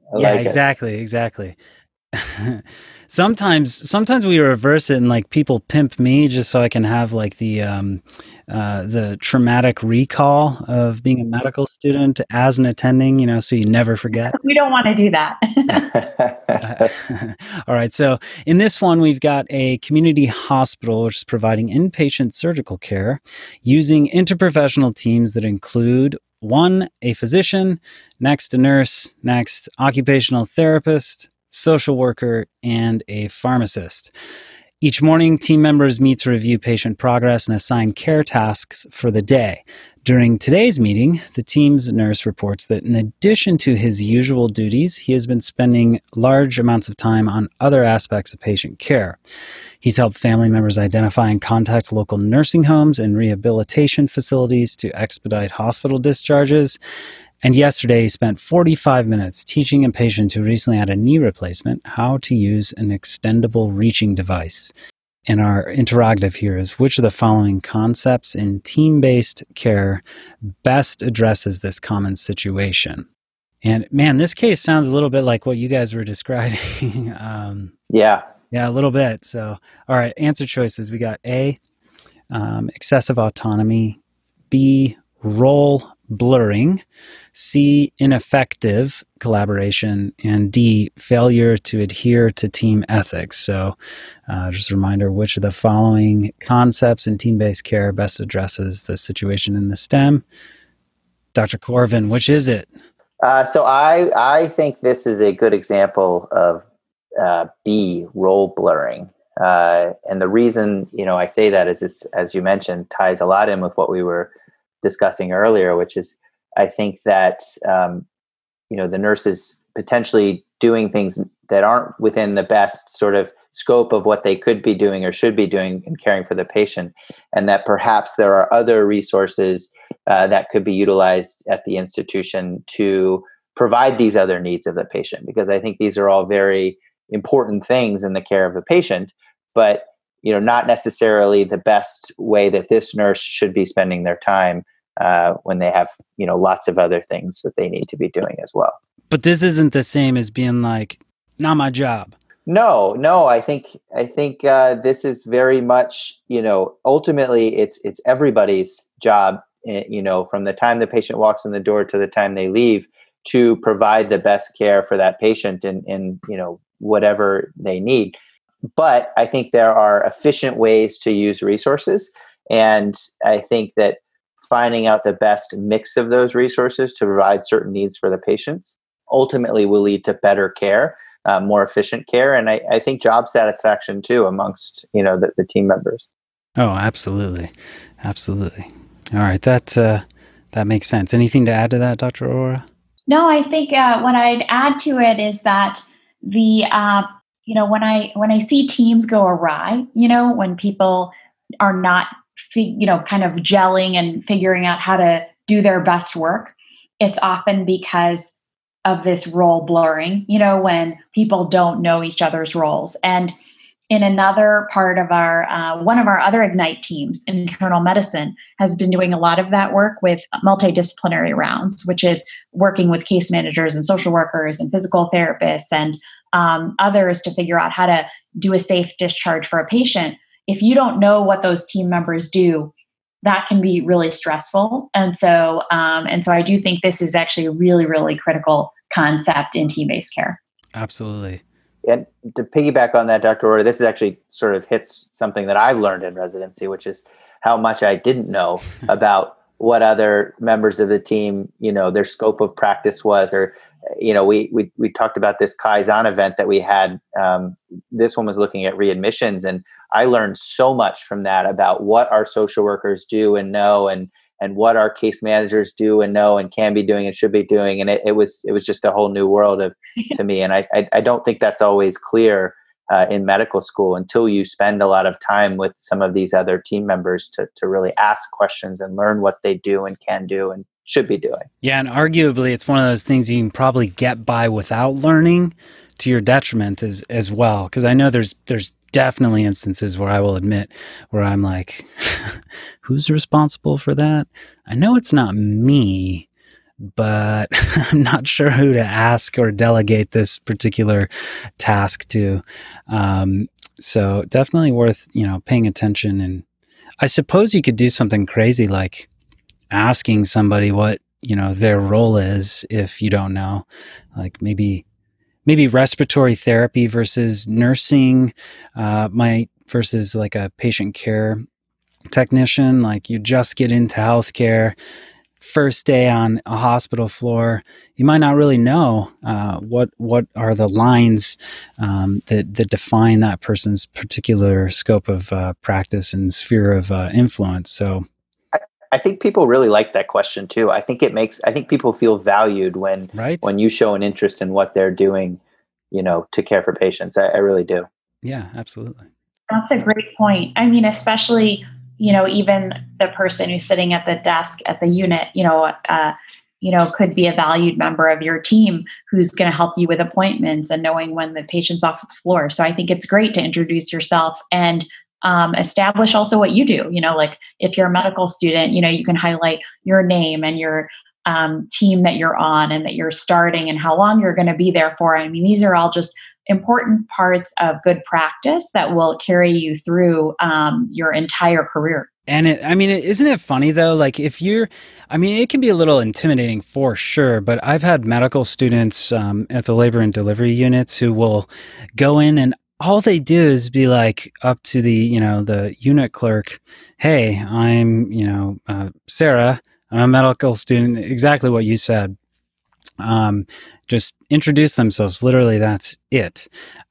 Exactly. Sometimes we reverse it and like people pimp me just so I can have like the traumatic recall of being a medical student as an attending, so you never forget. We don't want to do that. All right. So in this one, we've got a community hospital which is providing inpatient surgical care using interprofessional teams that include 1, a physician, next a nurse, next occupational therapist, social worker, and a pharmacist. Each morning, team members meet to review patient progress and assign care tasks for the day. During today's meeting, the team's nurse reports that in addition to his usual duties, he has been spending large amounts of time on other aspects of patient care. He's helped family members identify and contact local nursing homes and rehabilitation facilities to expedite hospital discharges. And yesterday, he spent 45 minutes teaching a patient who recently had a knee replacement how to use an extendable reaching device. And our interrogative here is, which of the following concepts in team-based care best addresses this common situation? And man, this case sounds a little bit like what you guys were describing. Yeah, a little bit. So, all right, answer choices. We got A, excessive autonomy, B, role blurring, C, ineffective collaboration, and D, failure to adhere to team ethics. So just a reminder, which of the following concepts in team-based care best addresses the situation in the STEM? Dr. Corvin, which is it? So I think this is a good example of be role blurring. And the reason, I say that is this, as you mentioned, ties a lot in with what we were discussing earlier, which is I think that, the nurses potentially doing things that aren't within the best sort of scope of what they could be doing or should be doing in caring for the patient, and that perhaps there are other resources that could be utilized at the institution to provide these other needs of the patient, because I think these are all very important things in the care of the patient, but not necessarily the best way that this nurse should be spending their time when they have lots of other things that they need to be doing as well. But this isn't the same as being like, not my job. No. I think this is very much, ultimately it's everybody's job, from the time the patient walks in the door to the time they leave, to provide the best care for that patient in whatever they need. But I think there are efficient ways to use resources, and I think that finding out the best mix of those resources to provide certain needs for the patients ultimately will lead to better care, more efficient care, and I think job satisfaction too amongst the team members. Oh, absolutely. All right, that makes sense. Anything to add to that, Dr. Aurora? No, I think what I'd add to it is that the when I see teams go awry, when people are not kind of gelling and figuring out how to do their best work, it's often because of this role blurring, when people don't know each other's roles. And in another part of our, one of our other Ignite teams, internal medicine, has been doing a lot of that work with multidisciplinary rounds, which is working with case managers and social workers and physical therapists and others to figure out how to do a safe discharge for a patient. If you don't know what those team members do, that can be really stressful. And so I do think this is actually a really, really critical concept in team-based care. Absolutely. And to piggyback on that, Dr. Aurora, this is actually sort of hits something that I learned in residency, which is how much I didn't know about what other members of the team, their scope of practice was, or, we talked about this Kaizen event that we had. This one was looking at readmissions, and I learned so much from that about what our social workers do and know, and what our case managers do and know and can be doing and should be doing. And it was just a whole new world to me. And I don't think that's always clear in medical school until you spend a lot of time with some of these other team members to really ask questions and learn what they do and can do and should be doing. Yeah, and arguably it's one of those things you can probably get by without learning to your detriment as well. Because I know there's definitely instances where I will admit where I'm like, who's responsible for that? I know it's not me, but I'm not sure who to ask or delegate this particular task to. So definitely worth, paying attention. And I suppose you could do something crazy like asking somebody what, their role is if you don't know, like maybe respiratory therapy versus nursing, versus like a patient care technician. Like you just get into healthcare, first day on a hospital floor, you might not really know what are the lines that define that person's particular scope of practice and sphere of influence. So I think people really like that question too. I think people feel valued when you show an interest in what they're doing, to care for patients. I really do. Yeah, absolutely. That's a great point. I mean, especially, even the person who's sitting at the desk at the unit, could be a valued member of your team who's going to help you with appointments and knowing when the patient's off the floor. So I think it's great to introduce yourself and establish also what you do. Like if you're a medical student, you can highlight your name and your team that you're on and that you're starting and how long you're going to be there for. I mean, these are all just important parts of good practice that will carry you through your entire career. And isn't it funny though? Like it can be a little intimidating for sure, but I've had medical students at the labor and delivery units who will go in and all they do is be like up to the, the unit clerk, hey, I'm, Sarah, I'm a medical student, exactly what you said. just introduce themselves. Literally, that's it.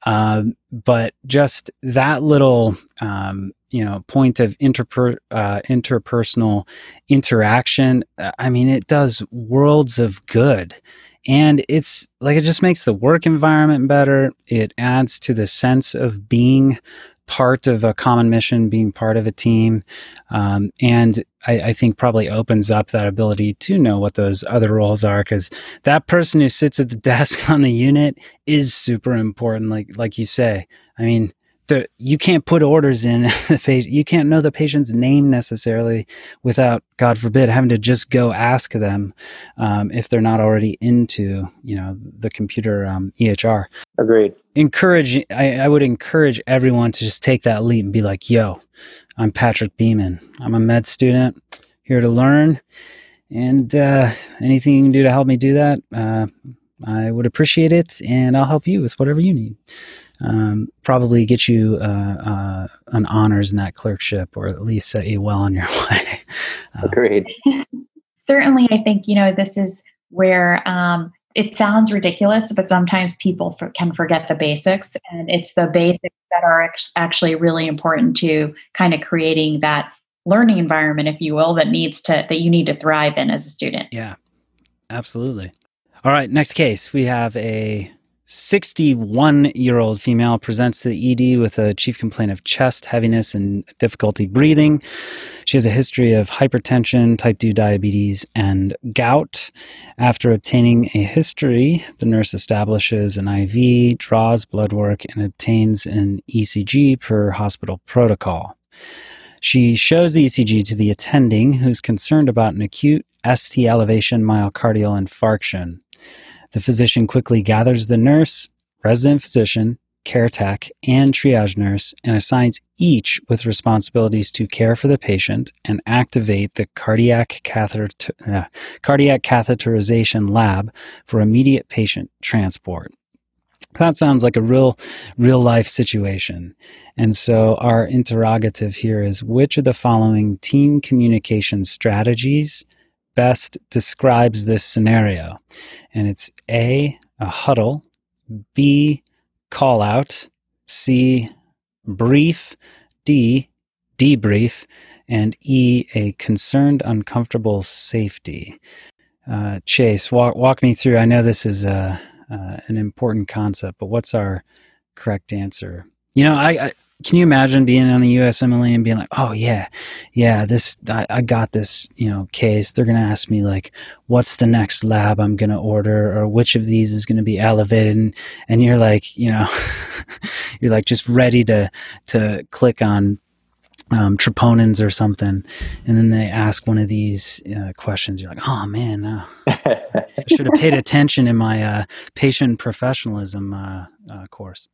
But just that little, point of interpersonal interaction, I mean, it does worlds of good. And it's like, it just makes the work environment better. It adds to the sense of being part of a common mission, being part of a team. And I think probably opens up that ability to know what those other roles are, because that person who sits at the desk on the unit is super important. Like you say, I mean, you can't put orders in. You can't know the patient's name necessarily without, God forbid, having to just go ask them if they're not already into, the computer EHR. Agreed. I would encourage everyone to just take that leap and be like, yo, I'm Patrick Beeman. I'm a med student here to learn. And anything you can do to help me do that, I would appreciate it. And I'll help you with whatever you need. Probably get you an honors in that clerkship, or at least set you well on your way. Agreed. Certainly, I think, this is where it sounds ridiculous, but sometimes people can forget the basics. And it's the basics that are actually really important to kind of creating that learning environment, if you will, that you need to thrive in as a student. Yeah, absolutely. All right, next case. We have a 61-year-old female presents to the ED with a chief complaint of chest heaviness and difficulty breathing. She has a history of hypertension, type 2 diabetes, and gout. After obtaining a history, the nurse establishes an IV, draws blood work, and obtains an ECG per hospital protocol. She shows the ECG to the attending, who's concerned about an acute ST elevation myocardial infarction. The physician quickly gathers the nurse, resident physician, care tech, and triage nurse, and assigns each with responsibilities to care for the patient and activate the cardiac catheterization lab for immediate patient transport. That sounds like a real life situation. And so our interrogative here is, which of the following team communication strategies best describes this scenario? And it's A, a huddle, B, call out, C, brief, D, debrief, and E, a concerned, uncomfortable safety. Chase, walk me through. I know this is an important concept, but what's our correct answer? I can you imagine being on the USMLE and being like, oh yeah, I got this, case. They're going to ask me like, what's the next lab I'm going to order, or which of these is going to be elevated. And you're like, you're like just ready to click on troponins or something. And then they ask one of these questions. You're like, oh man, I should have paid attention in my patient professionalism course.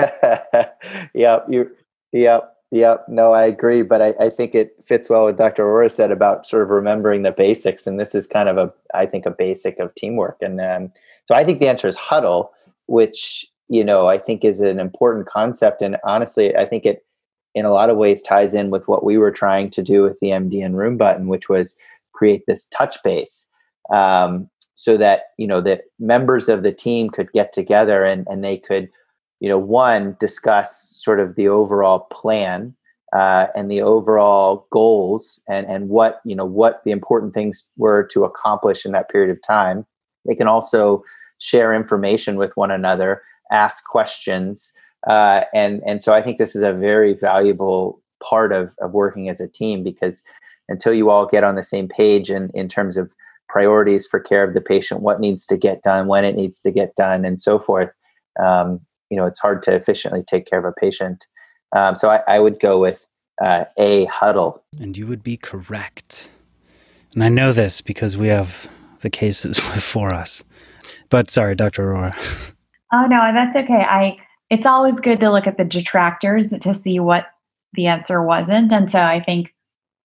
Yep. No, I agree. But I think it fits well what Dr. Aurora said about sort of remembering the basics. And this is kind of a basic of teamwork. And so I think the answer is huddle, which, I think is an important concept. And honestly, I think it in a lot of ways ties in with what we were trying to do with the MD and Room button, which was create this touch base so that, that members of the team could get together and they could, one, discuss sort of the overall plan and the overall goals and what the important things were to accomplish in that period of time. They can also share information with one another, ask questions. And so I think this is a very valuable part of working as a team, because until you all get on the same page in terms of priorities for care of the patient, what needs to get done, when it needs to get done, and so forth, it's hard to efficiently take care of a patient. So I would go with A, huddle. And you would be correct. And I know this because we have the cases before us. But sorry, Dr. Aurora. Oh, no, that's okay. It's always good to look at the detractors to see what the answer wasn't. And so I think,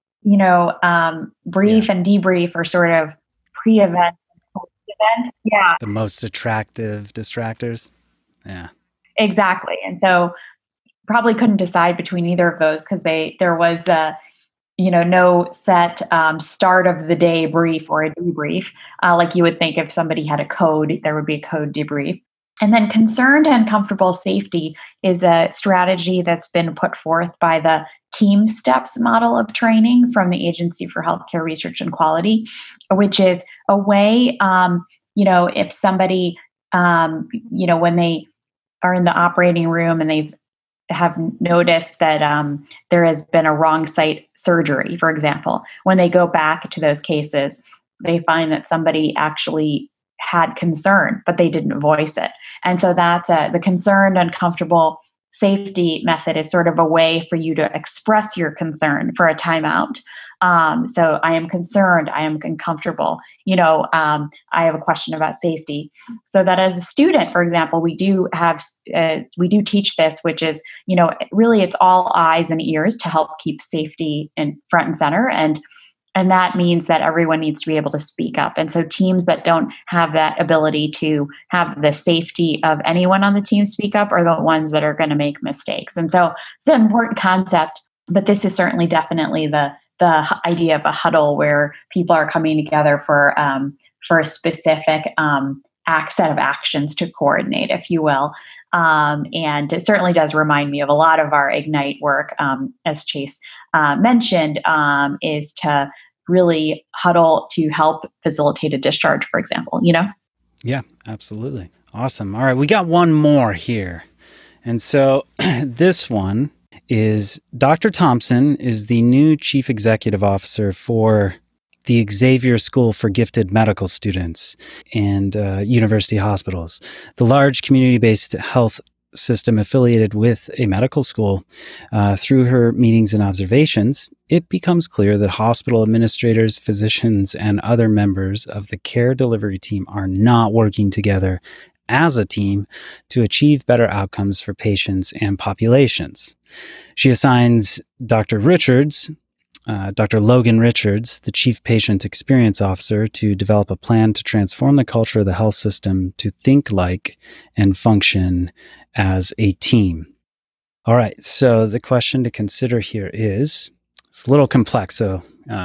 brief and debrief are sort of pre-event, post-event. Yeah. The most attractive distractors. Yeah. Exactly. And so probably couldn't decide between either of those, because there was no set start of the day brief or a debrief. Like you would think if somebody had a code, there would be a code debrief. And then concerned and comfortable safety is a strategy that's been put forth by the Team Steps model of training from the Agency for Healthcare Research and Quality, which is a way, if somebody, when they are in the operating room and they have noticed that there has been a wrong site surgery, for example, when they go back to those cases, they find that somebody actually had concern, but they didn't voice it. And so that's the concerned and comfortable safety method is sort of a way for you to express your concern for a timeout. So I am concerned, I am uncomfortable, I have a question about safety. So that as a student, for example, we do teach this, which is, really it's all eyes and ears to help keep safety in front and center. And that means that everyone needs to be able to speak up. And so teams that don't have that ability to have the safety of anyone on the team speak up are the ones that are going to make mistakes. And so it's an important concept, but this is certainly definitely the idea of a huddle where people are coming together for a specific set of actions to coordinate, if you will. And it certainly does remind me of a lot of our Ignite work, as Chase mentioned, is to really huddle to help facilitate a discharge, for example, Yeah, absolutely. Awesome. All right, we got one more here. And so this one is Dr. Thompson is the new Chief Executive Officer for the Xavier School for Gifted Medical Students and university hospitals, the large community-based health system affiliated with a medical school. Through her meetings and observations, it becomes clear that hospital administrators, physicians, and other members of the care delivery team are not working together as a team to achieve better outcomes for patients and populations. She assigns Dr. Logan Richards, the Chief Patient Experience Officer, to develop a plan to transform the culture of the health system to think like and function as a team. All right, so the question to consider here is, it's a little complex, so,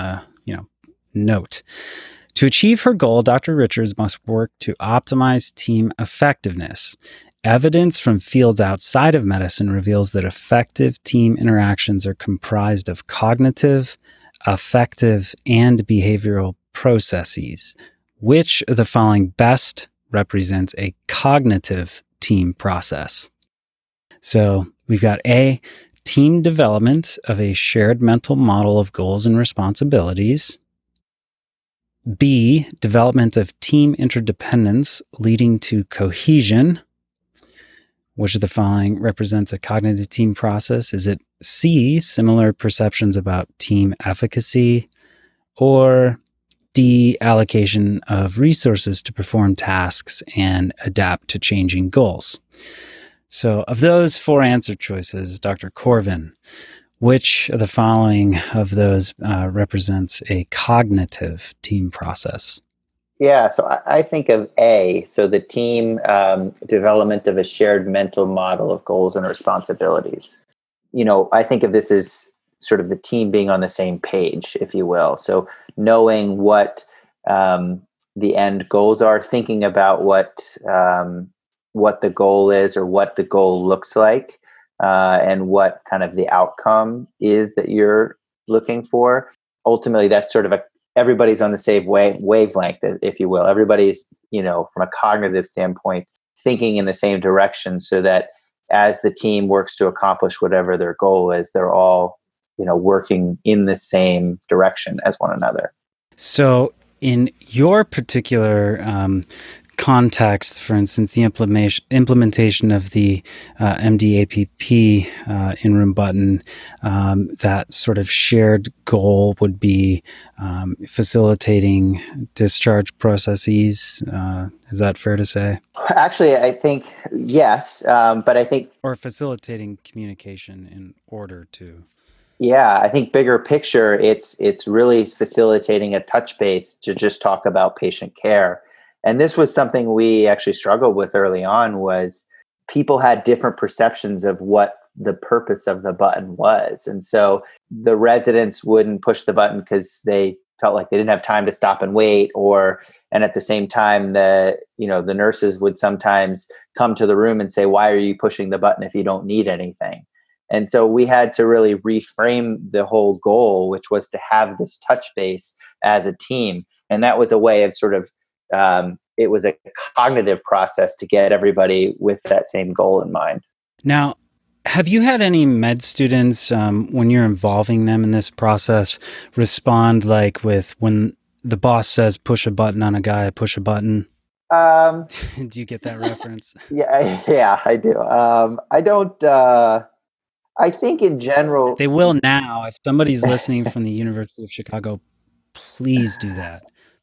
note. To achieve her goal, Dr. Richards must work to optimize team effectiveness. Evidence from fields outside of medicine reveals that effective team interactions are comprised of cognitive, affective, and behavioral processes. Which of the following best represents a cognitive team process? So we've got A, team development of a shared mental model of goals and responsibilities. B, development of team interdependence leading to cohesion. Which of the following represents a cognitive team process? Is it C, similar perceptions about team efficacy? Or D, allocation of resources to perform tasks and adapt to changing goals? So of those four answer choices, Dr. Corvin, which of the following of those represents a cognitive team process? Yeah, so I think of A, so the team development of a shared mental model of goals and responsibilities. I think of this as sort of the team being on the same page, if you will. So knowing what the end goals are, thinking about what the goal is or what the goal looks like, and what kind of the outcome is that you're looking for. Ultimately, that's sort of everybody's on the same wavelength, if you will. Everybody's, from a cognitive standpoint, thinking in the same direction so that as the team works to accomplish whatever their goal is, they're all, working in the same direction as one another. So in your particular context, for instance, the implementation of the MDAPP in-room button, that sort of shared goal would be facilitating discharge processes. Is that fair to say? Actually, I think yes, but I think... Or facilitating communication in order to... Yeah, I think bigger picture, it's really facilitating a touch base to just talk about patient care. And this was something we actually struggled with early on, was people had different perceptions of what the purpose of the button was. And so the residents wouldn't push the button because they felt like they didn't have time to stop and wait, and at the same time, the nurses would sometimes come to the room and say, why are you pushing the button if you don't need anything? And so we had to really reframe the whole goal, which was to have this touch base as a team. And that was a way of sort of, it was a cognitive process to get everybody with that same goal in mind. Now, have you had any med students, when you're involving them in this process, respond like with when the boss says push a button on a guy, push a button? Do you get that reference? Yeah, I do. I don't. I think in general they will now. If somebody's listening from the University of Chicago, please do that.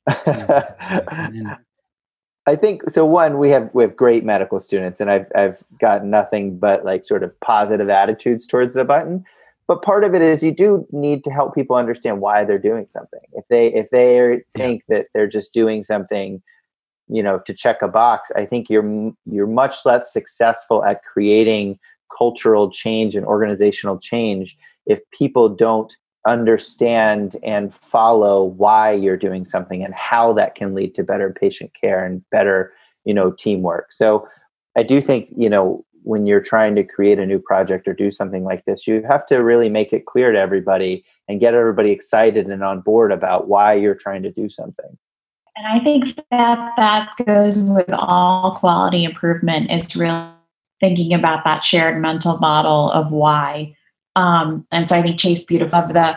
I think so. One, we have great medical students, and I've got nothing but like sort of positive attitudes towards the button. But part of it is you do need to help people understand why they're doing something. If they think that they're just doing something, to check a box, I think you're much less successful at creating cultural change and organizational change if people don't understand and follow why you're doing something and how that can lead to better patient care and better, teamwork. So I do think, when you're trying to create a new project or do something like this, you have to really make it clear to everybody and get everybody excited and on board about why you're trying to do something. And I think that goes with all quality improvement, is really thinking about that shared mental model of why. And so I think Chase beautiful of the,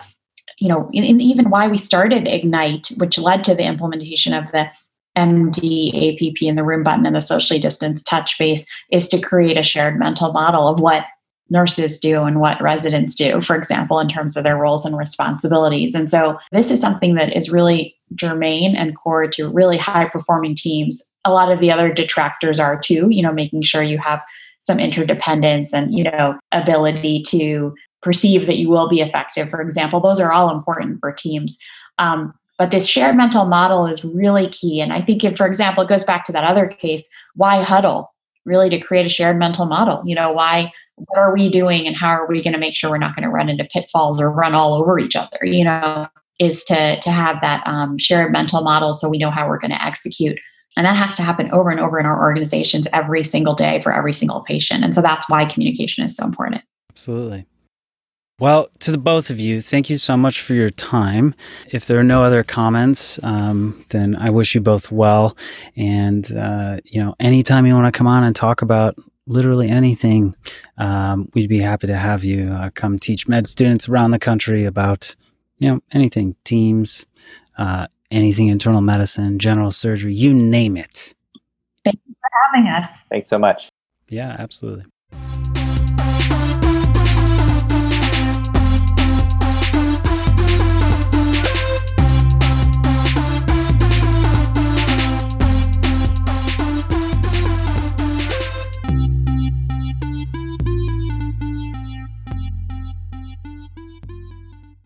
even why we started Ignite, which led to the implementation of the MD, APP, and the room button and the socially distanced touch base, is to create a shared mental model of what nurses do and what residents do, for example, in terms of their roles and responsibilities. And so this is something that is really germane and core to really high performing teams. A lot of the other detractors are too, making sure you have some interdependence and, ability to perceive that you will be effective, for example. Those are all important for teams. But this shared mental model is really key. And I think, for example, it goes back to that other case, why huddle? Really to create a shared mental model. What are we doing and how are we going to make sure we're not going to run into pitfalls or run all over each other, is to have that shared mental model so we know how we're going to execute. And that has to happen over and over in our organizations every single day for every single patient. And so that's why communication is so important. Absolutely. Well, to the both of you, thank you so much for your time. If there are no other comments, then I wish you both well. And, anytime you want to come on and talk about literally anything, we'd be happy to have you come teach med students around the country about, anything, teams, anything internal medicine, general surgery, you name it. Thank you for having us. Thanks so much. Yeah, absolutely.